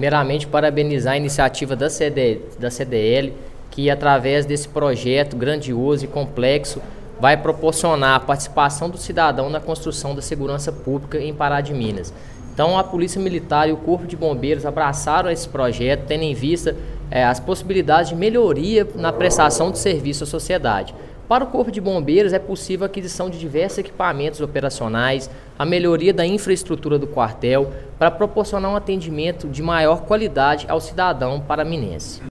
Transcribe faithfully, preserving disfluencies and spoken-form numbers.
Primeiramente, parabenizar a iniciativa da C D, da C D L, que através desse projeto grandioso e complexo vai proporcionar a participação do cidadão na construção da segurança pública em Pará de Minas. Então, a Polícia Militar e o Corpo de Bombeiros abraçaram esse projeto, tendo em vista é, as possibilidades de melhoria na prestação de serviço à sociedade. Para o Corpo de Bombeiros, é possível a aquisição de diversos equipamentos operacionais, a melhoria da infraestrutura do quartel, para proporcionar um atendimento de maior qualidade ao cidadão paraminense.